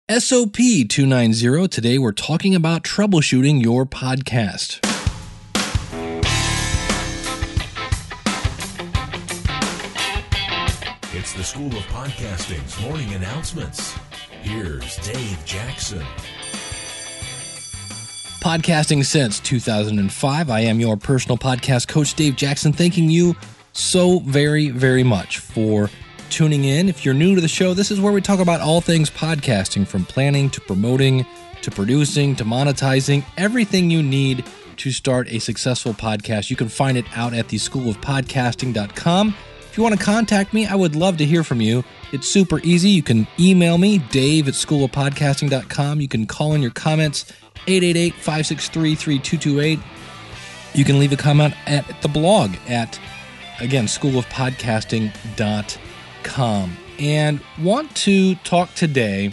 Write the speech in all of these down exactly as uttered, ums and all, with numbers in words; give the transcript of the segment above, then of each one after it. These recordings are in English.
S O P two ninety. Today we're talking about troubleshooting your podcast. It's the School of Podcasting's morning announcements. Here's Dave Jackson. Podcasting since two thousand five. I am your personal podcast coach, Dave Jackson, thanking you so very, very much for tuning in. If you're new to the show, this is where we talk about all things podcasting, from planning to promoting to producing to monetizing, everything you need to start a successful podcast. You can find it out at the school of podcasting dot com. If you want to contact me, I would love to hear from you. It's super easy. You can email me, Dave at school of podcasting dot com. You can call in your comments, eight eight eight, five six three, three two two eight. You can leave a comment at the blog at, again, school of podcasting dot com. And want to talk today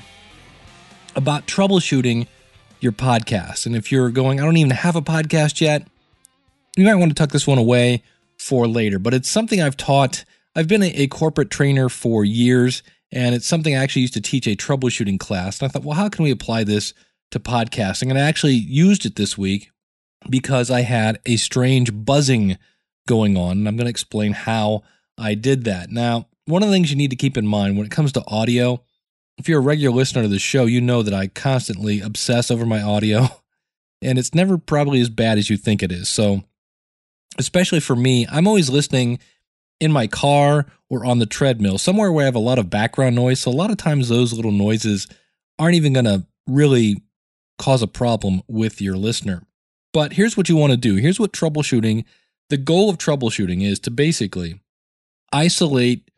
about troubleshooting your podcast. And if you're going, I don't even have a podcast yet, you might want to tuck this one away for later. But it's something I've taught. I've been a, a corporate trainer for years, and it's something I actually used to teach a troubleshooting class. And I thought, well, how can we apply this to podcasting? And I actually used it this week because I had a strange buzzing going on. And I'm going to explain how I did that. Now, one of the things you need to keep in mind when it comes to audio, if you're a regular listener to the show, you know that I constantly obsess over my audio, and it's never probably as bad as you think it is. So, especially for me, I'm always listening in my car or on the treadmill, somewhere where I have a lot of background noise. So a lot of times those little noises aren't even going to really cause a problem with your listener. But here's what you want to do. Here's what troubleshooting, the goal of troubleshooting is to basically isolate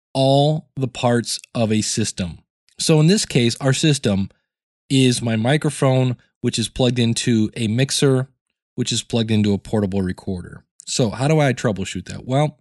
all the parts of a system. So in this case, our system is my microphone, which is plugged into a mixer, which is plugged into a portable recorder. So how do I troubleshoot that? Well,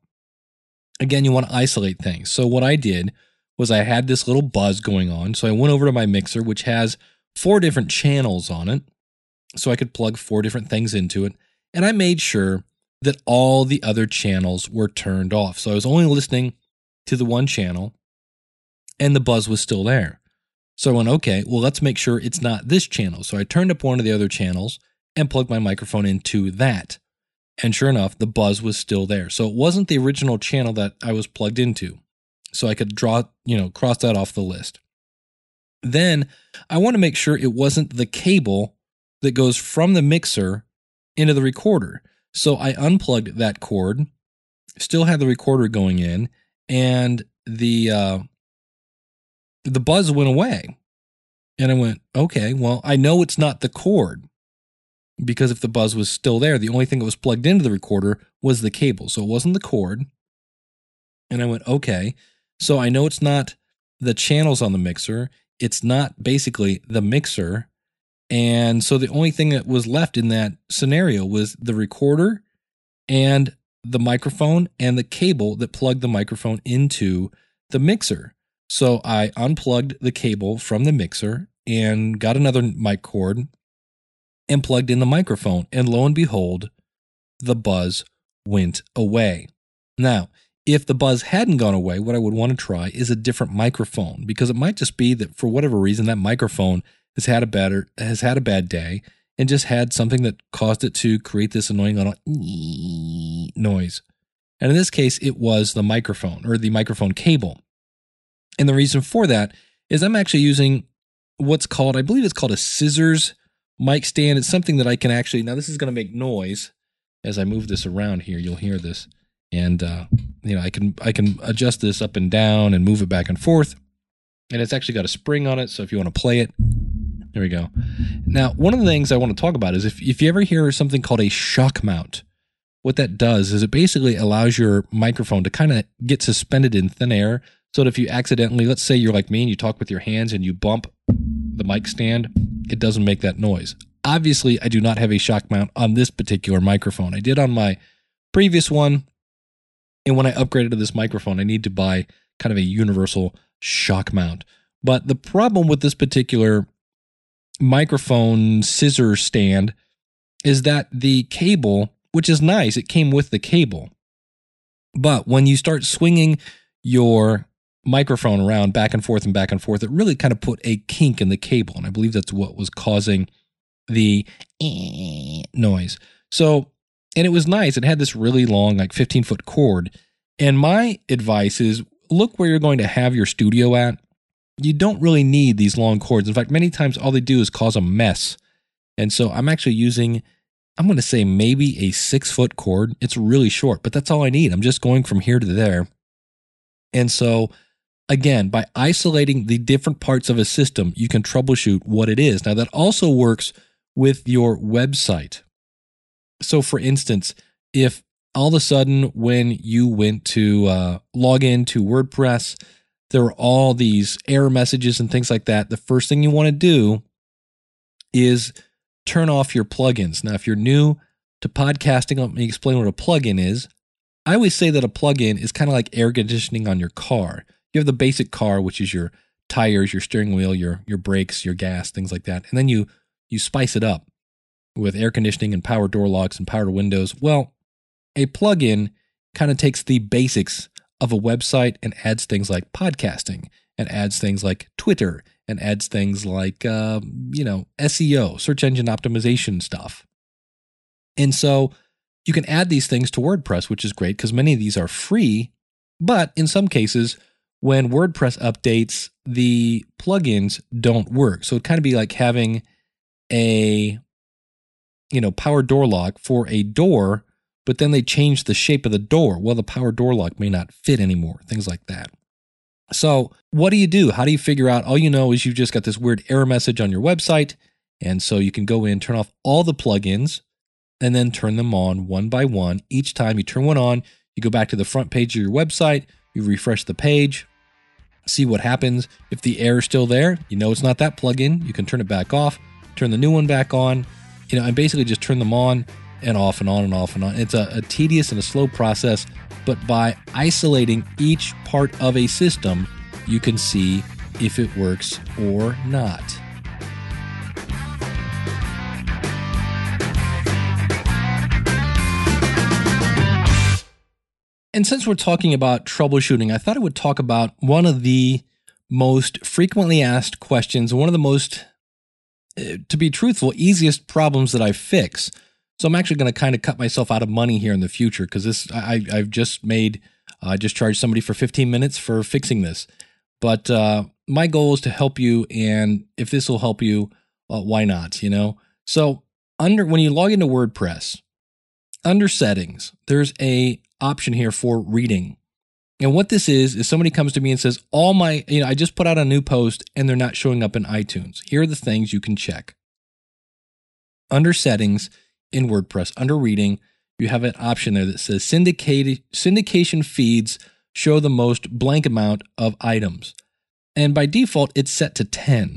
again, you want to isolate things. So what I did was I had this little buzz going on. So I went over to my mixer, which has four different channels on it. So I could plug four different things into it. And I made sure that all the other channels were turned off. So I was only listening to the one channel, and the buzz was still there. So I went, okay, well, let's make sure it's not this channel. So I turned up one of the other channels and plugged my microphone into that. And sure enough, the buzz was still there. So it wasn't the original channel that I was plugged into. So I could draw, you know, cross that off the list. Then I want to make sure it wasn't the cable that goes from the mixer into the recorder. So I unplugged that cord, still had the recorder going in, and the uh, the buzz went away. And I went, okay, well, I know it's not the cord, because if the buzz was still there, the only thing that was plugged into the recorder was the cable. So it wasn't the cord. And I went, okay, so I know it's not the channels on the mixer. It's not basically the mixer. And so the only thing that was left in that scenario was the recorder and the microphone and the cable that plugged the microphone into the mixer. So I unplugged the cable from the mixer and got another mic cord and plugged in the microphone. And lo and behold, the buzz went away. Now, if the buzz hadn't gone away, what I would want to try is a different microphone, because it might just be that for whatever reason, that microphone has had a better, has had a bad day and just had something that caused it to create this annoying little noise. And in this case, it was the microphone or the microphone cable. And the reason for that is I'm actually using what's called, I believe it's called a scissors mic stand. It's something that I can actually, now this is going to make noise as I move this around here. You'll hear this. And, uh, you know, I can, I can adjust this up and down and move it back and forth. And it's actually got a spring on it. So if you want to play it, there we go. Now, one of the things I want to talk about is if, if you ever hear something called a shock mount, what that does is it basically allows your microphone to kind of get suspended in thin air. So that if you accidentally, let's say you're like me and you talk with your hands and you bump the mic stand, it doesn't make that noise. Obviously, I do not have a shock mount on this particular microphone. I did on my previous one. And when I upgraded to this microphone, I need to buy kind of a universal shock mount. But the problem with this particular microphone scissor stand is that the cable, which is nice, it came with the cable. But when you start swinging your microphone around back and forth and back and forth, it really kind of put a kink in the cable. And I believe that's what was causing the noise. So, and it was nice. It had this really long, like fifteen foot cord. And my advice is look where you're going to have your studio at. You don't really need these long cords. In fact, many times all they do is cause a mess. And so I'm actually using, I'm going to say maybe a six foot cord. It's really short, but that's all I need. I'm just going from here to there. And so again, by isolating the different parts of a system, you can troubleshoot what it is. Now that also works with your website. So for instance, if all of a sudden when you went to uh, log into WordPress, there were all these error messages and things like that, the first thing you want to do is turn off your plugins. Now, if you're new to podcasting, let me explain what a plugin is. I always say that a plugin is kind of like air conditioning on your car. You have the basic car, which is your tires, your steering wheel, your your brakes, your gas, things like that. And then you you spice it up with air conditioning and power door locks and power windows. Well, a plugin kind of takes the basics of a website and adds things like podcasting and adds things like Twitter and adds things like, uh, you know, S E O, search engine optimization stuff. And so you can add these things to WordPress, which is great because many of these are free. But in some cases, when WordPress updates, the plugins don't work. So it'd kind of be like having a, you know, power door lock for a door, but then they change the shape of the door. Well, the power door lock may not fit anymore, things like that. So what do you do? How do you figure out? All you know is you've just got this weird error message on your website. And so you can go in, turn off all the plugins, and then turn them on one by one. Each time you turn one on, you go back to the front page of your website, you refresh the page, see what happens. If the error is still there, you know it's not that plugin. You can turn it back off, turn the new one back on, you know, and basically just turn them on and off and on and off and on. It's a, a tedious and a slow process, but by isolating each part of a system, you can see if it works or not. And since we're talking about troubleshooting, I thought I would talk about one of the most frequently asked questions, one of the most, to be truthful, easiest problems that I fix. So I'm actually going to kind of cut myself out of money here in the future because this I, I've just made, I uh, just charged somebody for fifteen minutes for fixing this. But uh, my goal is to help you, and if this will help you, uh, why not, you know? So under when you log into WordPress, under settings, there's a option here for reading. And what this is, is somebody comes to me and says, all my, you know, I just put out a new post and they're not showing up in iTunes. Here are the things you can check. Under settings in WordPress, under reading, you have an option there that says syndicated, syndication feeds show the most blank amount of items. And by default, it's set to ten.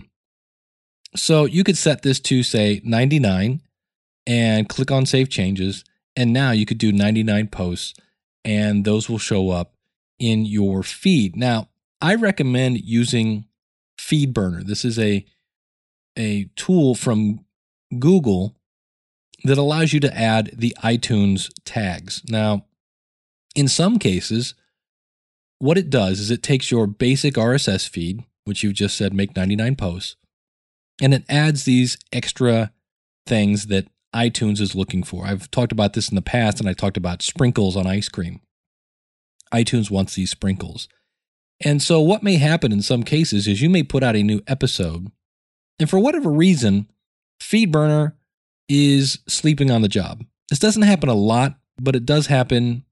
So you could set this to say ninety-nine and click on Save Changes. And now you could do ninety-nine posts and those will show up in your feed. Now, I recommend using FeedBurner. This is a, a tool from Google that allows you to add the iTunes tags. Now, in some cases, what it does is it takes your basic R S S feed, which you've just said make ninety-nine posts, and it adds these extra things that iTunes is looking for. I've talked about this in the past, and I talked about sprinkles on ice cream. iTunes wants these sprinkles. And so what may happen in some cases is you may put out a new episode, and for whatever reason, FeedBurner is sleeping on the job. This doesn't happen a lot, but it does happen,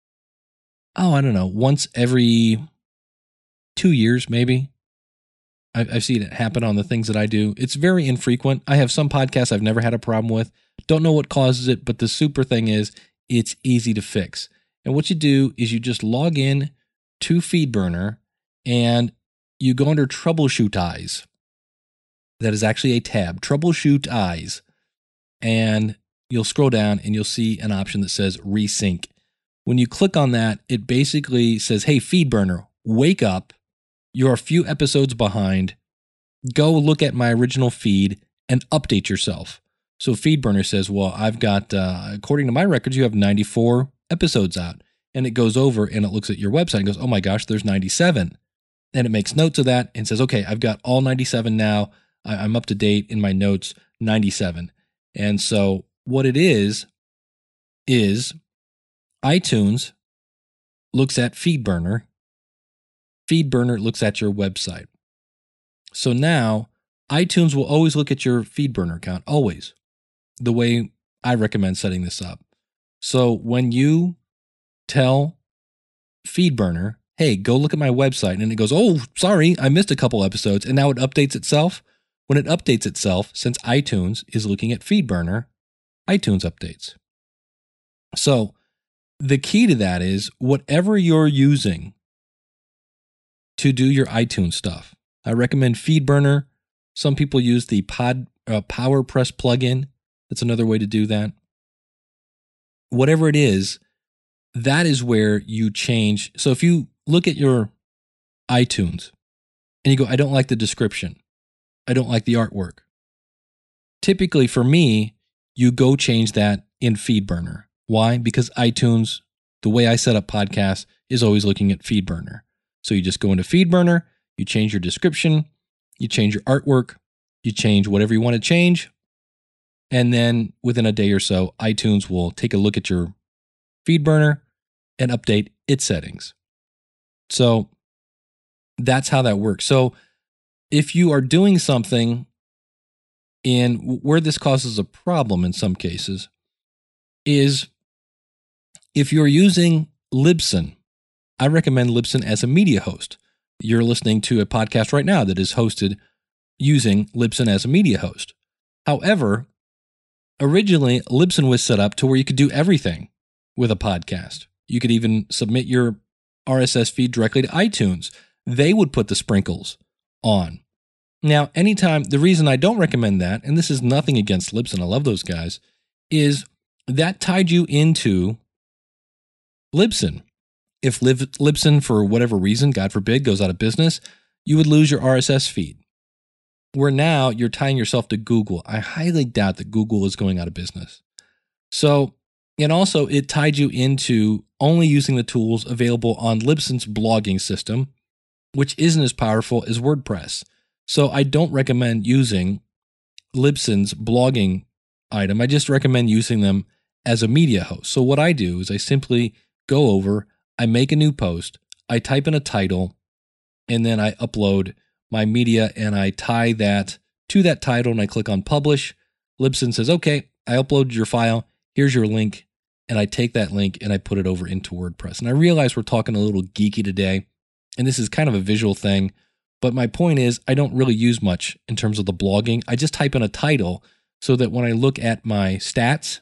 oh, I don't know, once every two years maybe. I've seen it happen on the things that I do. It's very infrequent. I have some podcasts I've never had a problem with. Don't know what causes it, but the super thing is it's easy to fix. And what you do is you just log in to FeedBurner and you go under Troubleshoot Eyes. That is actually a tab, Troubleshoot Eyes. And you'll scroll down and you'll see an option that says Resync. When you click on that, it basically says, hey, FeedBurner, wake up. You're a few episodes behind. Go look at my original feed and update yourself. So FeedBurner says, well, I've got, uh, according to my records, you have ninety-four episodes out. And it goes over and it looks at your website and goes, oh my gosh, there's ninety-seven. and it makes notes of that and says, okay, I've got all ninety-seven now. I, I'm up to date in my notes, ninety-seven. And so what it is, is iTunes looks at FeedBurner. FeedBurner looks at your website. So now iTunes will always look at your FeedBurner account, always, the way I recommend setting this up. So when you tell FeedBurner, hey, go look at my website, and it goes, oh, sorry, I missed a couple episodes, and now it updates itself. When it updates itself, since iTunes is looking at FeedBurner, iTunes updates. So the key to that is whatever you're using to do your iTunes stuff. I recommend FeedBurner. Some people use the Pod uh, PowerPress plugin. That's another way to do that. Whatever it is, that is where you change. So if you look at your iTunes and you go, I don't like the description. I don't like the artwork. Typically for me, you go change that in FeedBurner. Why? Because iTunes, the way I set up podcasts, is always looking at FeedBurner. So you just go into FeedBurner, you change your description, you change your artwork, you change whatever you want to change, and then within a day or so, iTunes will take a look at your FeedBurner and update its settings. So that's how that works. So if you are doing something in where this causes a problem in some cases is if you're using Libsyn. I recommend Libsyn as a media host. You're listening to a podcast right now that is hosted using Libsyn as a media host. However, originally Libsyn was set up to where you could do everything with a podcast. You could even submit your R S S feed directly to iTunes. They would put the sprinkles on. Now, anytime, the reason I don't recommend that, and this is nothing against Libsyn, I love those guys, is that tied you into Libsyn. If Lib- Libsyn, for whatever reason, God forbid, goes out of business, you would lose your R S S feed. Where now you're tying yourself to Google. I highly doubt that Google is going out of business. So, and also it tied you into only using the tools available on Libsyn's blogging system, which isn't as powerful as WordPress. So I don't recommend using Libsyn's blogging item. I just recommend using them as a media host. So what I do is I simply go over, I make a new post, I type in a title, and then I upload my media and I tie that to that title and I click on publish. Libsyn says, okay, I uploaded your file. Here's your link. And I take that link and I put it over into WordPress. And I realize we're talking a little geeky today, and this is kind of a visual thing. But my point is, I don't really use much in terms of the blogging. I just type in a title so that when I look at my stats,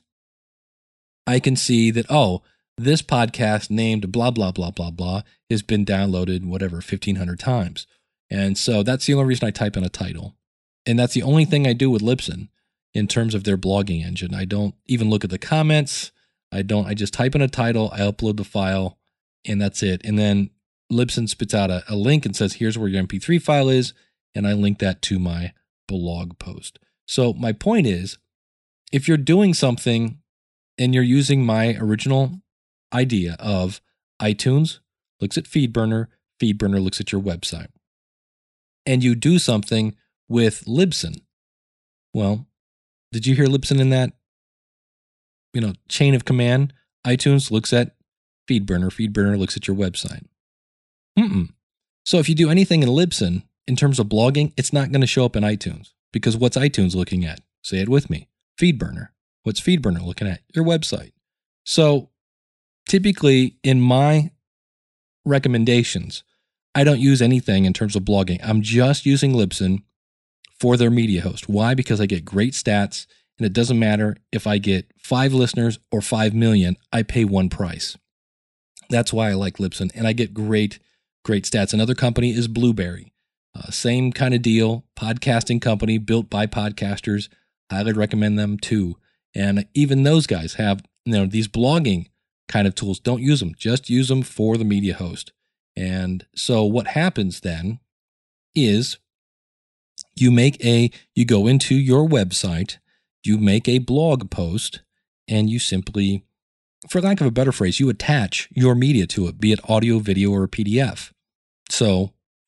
I can see that, oh, this podcast named blah, blah, blah, blah, blah has been downloaded, whatever, fifteen hundred times. And so that's the only reason I type in a title. And that's the only thing I do with Libsyn in terms of their blogging engine. I don't even look at the comments. I don't, I just type in a title, I upload the file, and that's it. And then Libsyn spits out a, a link and says, here's where your M P three file is. And I link that to my blog post. So my point is, if you're doing something and you're using my original idea of iTunes looks at FeedBurner, FeedBurner looks at your website, and you do something with Libsyn, well, did you hear Libsyn in that, you know, chain of command? iTunes looks at FeedBurner, FeedBurner looks at your website. Mm-mm. So if you do anything in Libsyn in terms of blogging, it's not going to show up in iTunes, because what's iTunes looking at? Say it with me. FeedBurner. What's FeedBurner looking at? Your website. So typically in my recommendations, I don't use anything in terms of blogging. I'm just using Libsyn for their media host. Why? Because I get great stats, and it doesn't matter if I get five listeners or five million, I pay one price. That's why I like Libsyn, and I get great, great stats. Another company is Blueberry. Uh, same kind of deal, podcasting company built by podcasters. Highly recommend them too. And even those guys have, you know, these blogging kind of tools. Don't use them. Just use them for the media host. And so what happens then is you make a, you go into your website, you make a blog post, and you simply, for lack of a better phrase, you attach your media to it, be it audio, video, or a P D F. So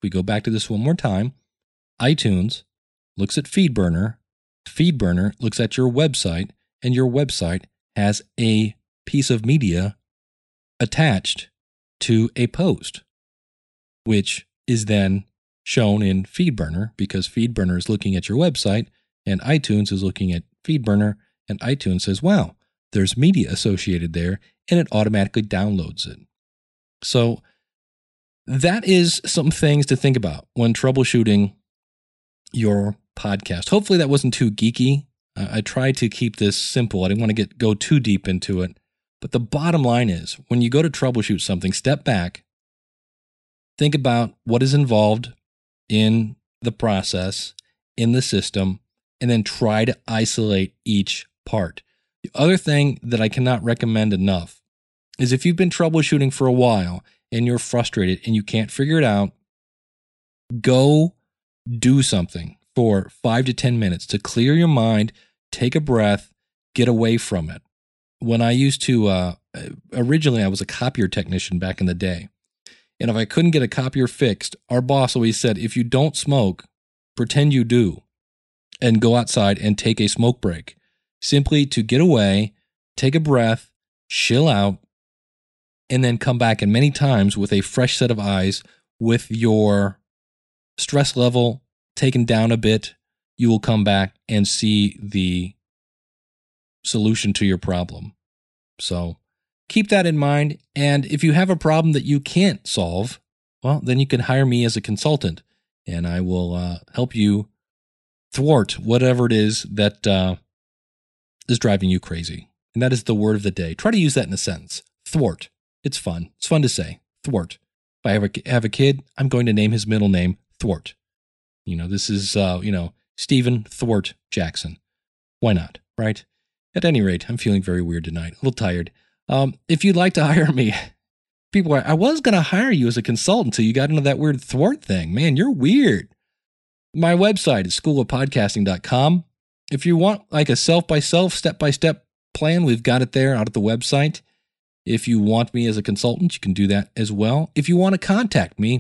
We go back to this one more time. iTunes looks at FeedBurner. FeedBurner looks at your website, and your website has a piece of media attached to a post, which is then shown in FeedBurner because FeedBurner is looking at your website and iTunes is looking at FeedBurner, and iTunes says, wow, there's media associated there, and it automatically downloads it. So that is some things to think about when troubleshooting your podcast. Hopefully that wasn't too geeky. Uh, I tried to keep this simple. I didn't want to get go too deep into it. But the bottom line is, when you go to troubleshoot something, step back, think about what is involved in the process, in the system, and then try to isolate each part. The other thing that I cannot recommend enough is if you've been troubleshooting for a while and you're frustrated and you can't figure it out, go do something for five to ten minutes to clear your mind, take a breath, get away from it. When I used to, uh, originally I was a copier technician back in the day. And if I couldn't get a copier fixed, our boss always said, if you don't smoke, pretend you do and go outside and take a smoke break. Simply to get away, take a breath, chill out, and then come back. And many times with a fresh set of eyes, with your stress level taken down a bit, you will come back and see the solution to your problem. So keep that in mind. And if you have a problem that you can't solve, well, then you can hire me as a consultant, and I will uh, help you thwart whatever it is that uh, is driving you crazy. And that is the word of the day. Try to use that in a sentence. Thwart. It's fun. It's fun to say. Thwart. If I have a, have a kid, I'm going to name his middle name Thwart. You know, this is, uh, you know, Stephen Thwart Jackson. Why not, right? At any rate, I'm feeling very weird tonight. A little tired. Um, if you'd like to hire me, people are, I was going to hire you as a consultant until you got into that weird thwart thing. Man, you're weird. My website is school of podcasting dot com. If you want like a self-by-self, step-by-step plan, we've got it there out at the website. If you want me as a consultant, you can do that as well. If you want to contact me,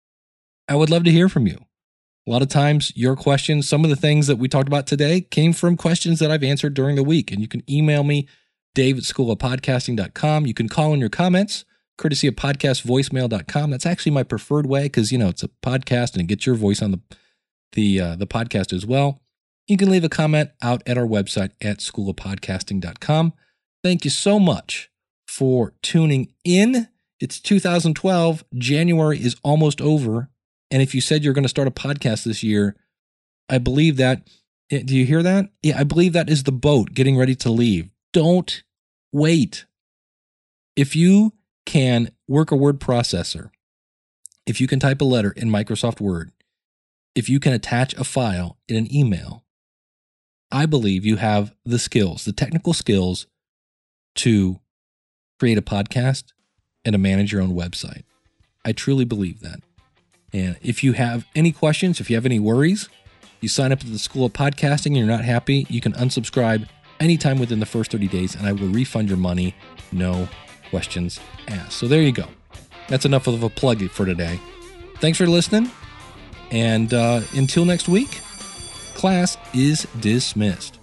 I would love to hear from you. A lot of times, your questions, some of the things that we talked about today came from questions that I've answered during the week. And you can email me, Dave at school of podcasting dot com. You can call in your comments, courtesy of podcast voicemail dot com. That's actually my preferred way because, you know, it's a podcast and it gets your voice on the the uh, the podcast as well. You can leave a comment out at our website at school of podcasting dot com. Thank you so much for tuning in. It's two thousand twelve. January is almost over. And if you said you're going to start a podcast this year, I believe that, do you hear that? Yeah, I believe that is the boat getting ready to leave. Don't wait. If you can work a word processor, if you can type a letter in Microsoft Word, if you can attach a file in an email, I believe you have the skills, the technical skills to create a podcast and to manage your own website. I truly believe that. And if you have any questions, if you have any worries, you sign up to the School of Podcasting and you're not happy, you can unsubscribe anytime within the first thirty days and I will refund your money. No questions asked. So there you go. That's enough of a plug for today. Thanks for listening. And uh, until next week, class is dismissed.